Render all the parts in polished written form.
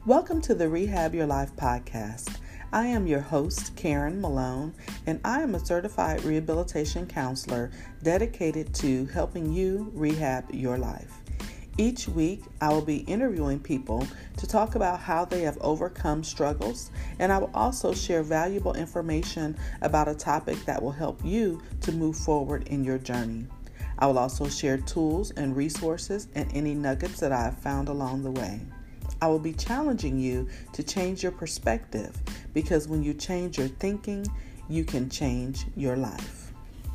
Welcome to the Rehab Your Life podcast. I am your host, Karen Malone, and I am a certified rehabilitation counselor dedicated to helping you rehab your life. Each week, I will be interviewing people to talk about how they have overcome struggles, and I will also share valuable information about a topic that will help you to move forward in your journey. I will also share tools and resources and any nuggets that I have found along the way. I will be challenging you to change your perspective, because when you change your thinking, you can change your life.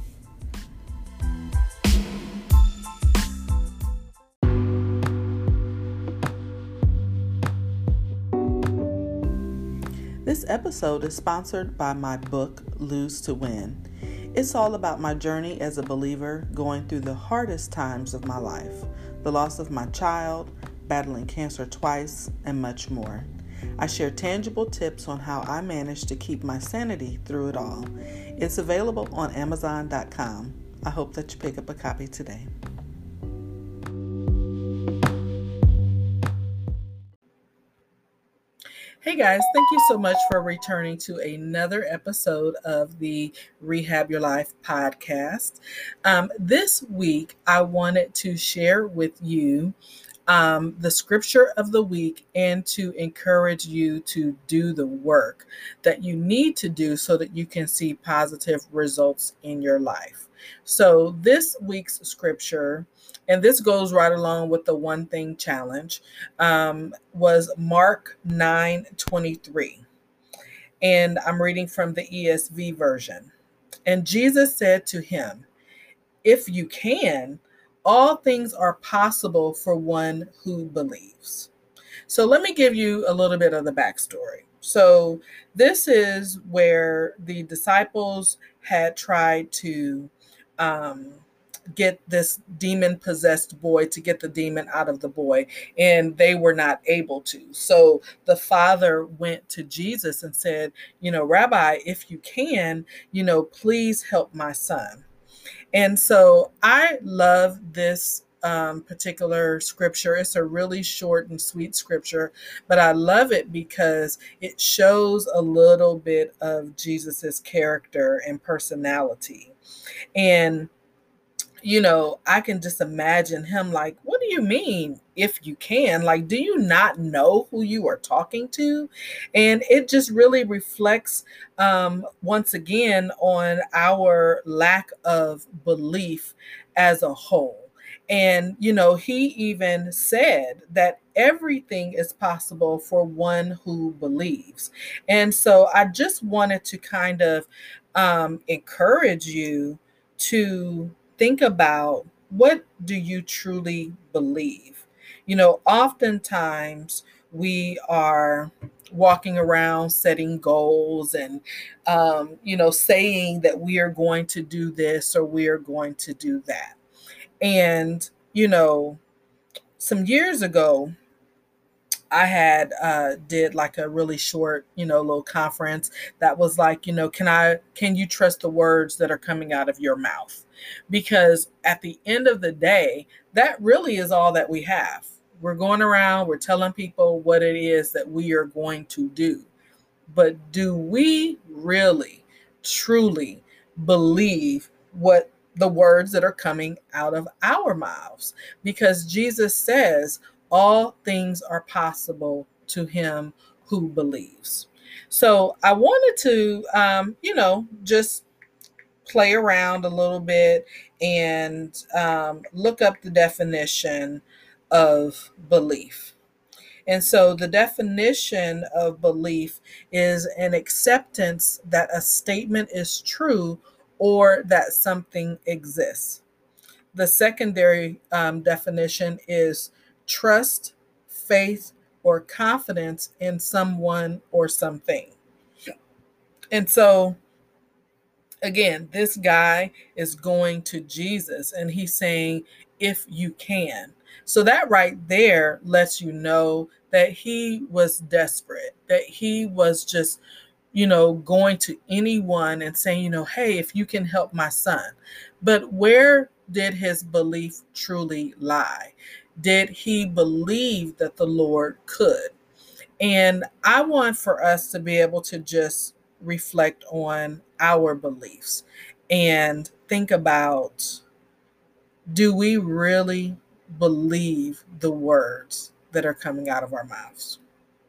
This episode is sponsored by my book, Lose to Win. It's all about my journey as a believer going through the hardest times of my life, the loss of my child, battling cancer twice, and much more. I share tangible tips on how I managed to keep my sanity through it all. It's available on Amazon.com. I hope that you pick up a copy today. Hey guys, thank you so much for returning to another episode of the Rehab Your Life podcast. This week, I wanted to share with you the scripture of the week and to encourage you to do the work that you need to do so that you can see positive results in your life. So this week's scripture, and this goes right along with the One Thing Challenge, was Mark 9:23. And I'm reading from the ESV version. And Jesus said to him, "If you can, all things are possible for one who believes." So let me give you a little bit of the backstory. So this is where the disciples had tried to get this demon-possessed boy, to get the demon out of the boy, and they were not able to. So the father went to Jesus and said, "Rabbi, if you can, please help my son." And so I love this particular scripture. It's a really short and sweet scripture, but I love it because it shows a little bit of Jesus's character and personality. And I can just imagine him like, "What do you mean, if you can? Like, do you not know who you are talking to?" And it just really reflects, once again, on our lack of belief as a whole. And, he even said that everything is possible for one who believes. And so I just wanted to kind of encourage you to think about, what do you truly believe? Oftentimes we are walking around setting goals and, saying that we are going to do this or we are going to do that. And, some years ago, I had did like a really short, little conference that was like, can you trust the words that are coming out of your mouth? Because at the end of the day, that really is all that we have. We're going around, we're telling people what it is that we are going to do. But do we really, truly believe what the words that are coming out of our mouths? Because Jesus says, all things are possible to him who believes. So I wanted to, just play around a little bit and look up the definition of belief. And so the definition of belief is an acceptance that a statement is true or that something exists. The secondary definition is trust, faith, or confidence in someone or something. And so, again, this guy is going to Jesus and he's saying, "If you can." So that right there lets you know that he was desperate, that he was just, going to anyone and saying, "Hey, if you can help my son." But where did his belief truly lie? Did he believe that the Lord could? And I want for us to be able to just reflect on our beliefs and think about, do we really believe the words that are coming out of our mouths?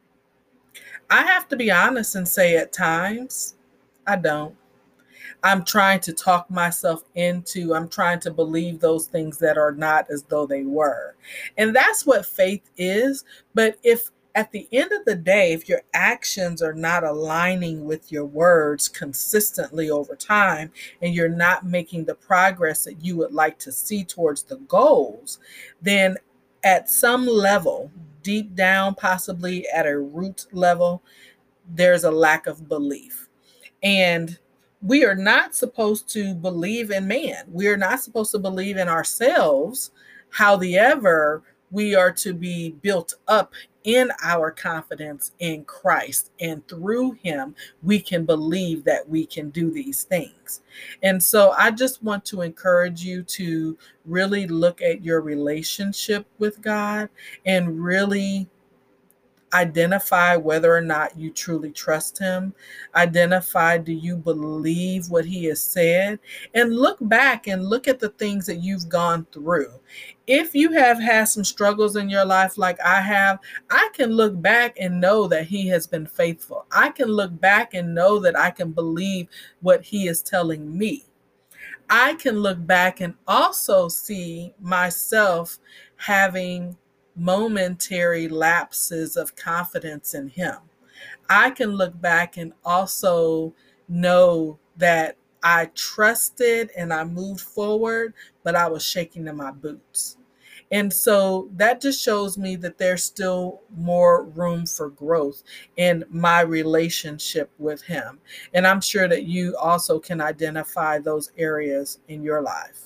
I have to be honest and say at times, I don't. I'm trying to talk myself into, I'm trying to believe those things that are not as though they were. And that's what faith is. But if at the end of the day, if your actions are not aligning with your words consistently over time, and you're not making the progress that you would like to see towards the goals, then at some level, deep down, possibly at a root level, there's a lack of belief. And we are not supposed to believe in man. We are not supposed to believe in ourselves. However, we are to be built up in our confidence in Christ. And through him, we can believe that we can do these things. And so I just want to encourage you to really look at your relationship with God and really identify whether or not you truly trust him. Identify, do you believe what he has said? And look back and look at the things that you've gone through. If you have had some struggles in your life like I have, I can look back and know that he has been faithful. I can look back and know that I can believe what he is telling me. I can look back and also see myself having momentary lapses of confidence in him. I can look back and also know that I trusted and I moved forward, but I was shaking in my boots. And so that just shows me that there's still more room for growth in my relationship with him. And I'm sure that you also can identify those areas in your life.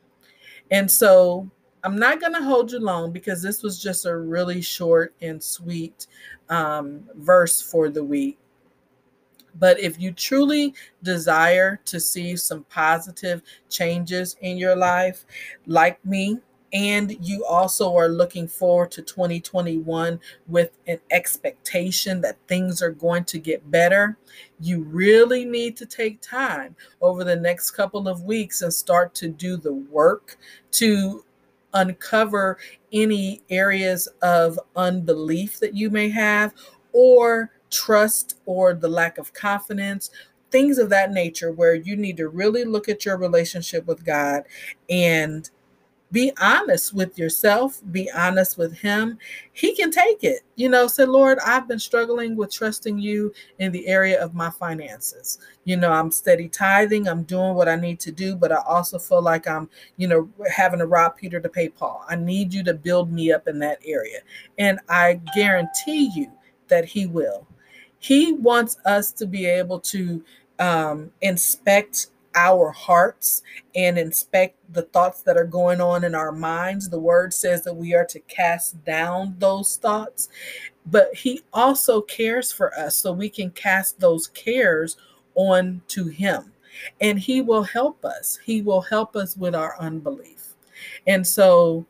And so I'm not going to hold you long because this was just a really short and sweet verse for the week. But if you truly desire to see some positive changes in your life, like me, and you also are looking forward to 2021 with an expectation that things are going to get better, you really need to take time over the next couple of weeks and start to do the work to uncover any areas of unbelief that you may have, or trust, or the lack of confidence, things of that nature, where you need to really look at your relationship with God and be honest with yourself, be honest with him. He can take it. Say, Lord, I've been struggling with trusting you in the area of my finances. I'm steady tithing, I'm doing what I need to do, but I also feel like I'm, having to rob Peter to pay Paul. I need you to build me up in that area. And I guarantee you that he will. He wants us to be able to inspect our hearts and inspect the thoughts that are going on in our minds. The word says that we are to cast down those thoughts, but he also cares for us, so we can cast those cares on to him, and he will help us. He will help us with our unbelief. And so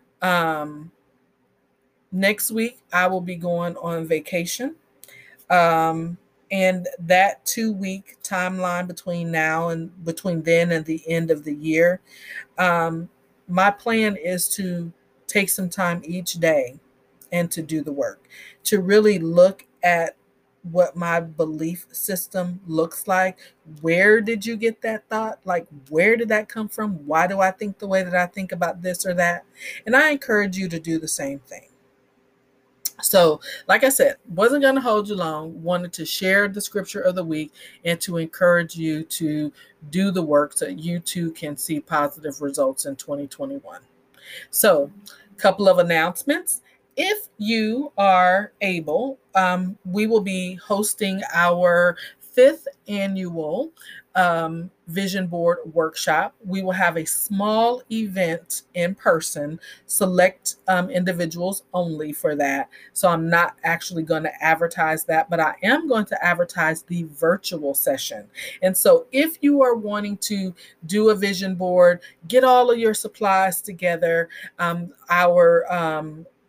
next week I will be going on vacation. Um, and that 2 week timeline between then and the end of the year, my plan is to take some time each day and to do the work, to really look at what my belief system looks like. Where did you get that thought? Like, where did that come from? Why do I think the way that I think about this or that? And I encourage you to do the same thing. So, like I said, wasn't going to hold you long. Wanted to share the scripture of the week and to encourage you to do the work so you too can see positive results in 2021. So, a couple of announcements. If you are able, we will be hosting our 5th annual vision board workshop. We will have a small event in person, select individuals only for that. So I'm not actually going to advertise that, but I am going to advertise the virtual session. And so if you are wanting to do a vision board, get all of your supplies together, our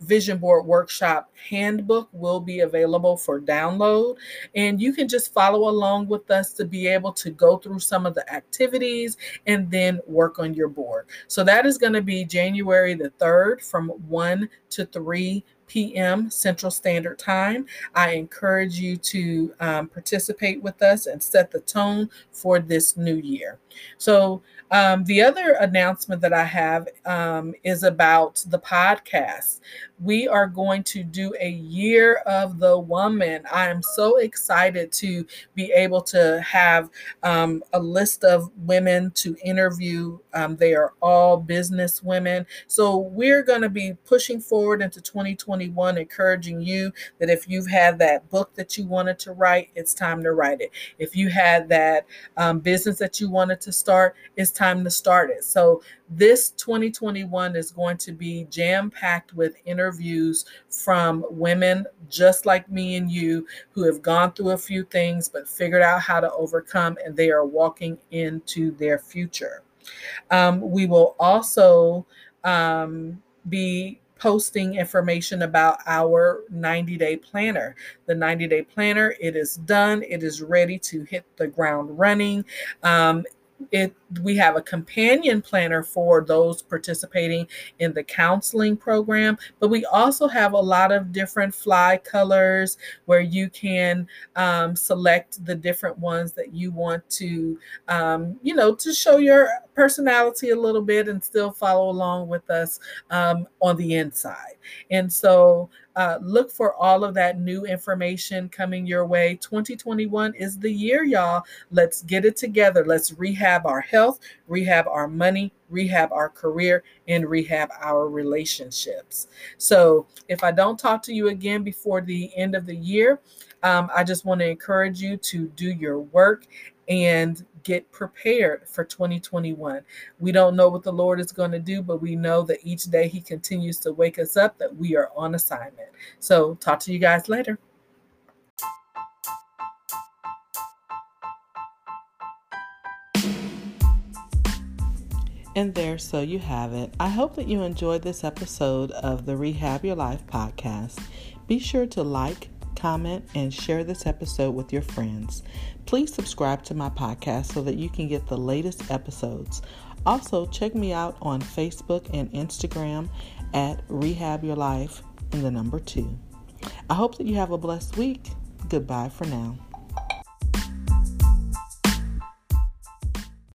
Vision Board Workshop Handbook will be available for download. And you can just follow along with us to be able to go through some of the activities and then work on your board. So that is going to be January the 3rd from 1 to 3 p.m. Central Standard Time. I encourage you to participate with us and set the tone for this new year. So the other announcement that I have is about the podcast. We are going to do a year of the woman. I am so excited to be able to have a list of women to interview. They are all business women. So we're going to be pushing forward into 2021, encouraging you that if you've had that book that you wanted to write, it's time to write it. If you had that business that you wanted to start, it's time to start it. So this 2021 is going to be jam-packed with interviews from women just like me and you who have gone through a few things but figured out how to overcome, and they are walking into their future. We will also be posting information about our 90-day planner. The 90-day planner, it is done. It is ready to hit the ground running. We have a companion planner for those participating in the counseling program, but we also have a lot of different fly colors where you can select the different ones that you want to, to show your personality a little bit and still follow along with us on the inside. And so look for all of that new information coming your way. 2021 is the year, y'all. Let's get it together. Let's rehab our health, rehab our money, rehab our career, and rehab our relationships. So if I don't talk to you again before the end of the year, I just want to encourage you to do your work and get prepared for 2021. We don't know what the Lord is going to do, but we know that each day He continues to wake us up, that we are on assignment. So talk to you guys later. And so you have it. I hope that you enjoyed this episode of the Rehab Your Life podcast. Be sure to like, comment, and share this episode with your friends. Please subscribe to my podcast so that you can get the latest episodes. Also, check me out on Facebook and Instagram at Rehab Your Life and the number 2. I hope that you have a blessed week. Goodbye for now.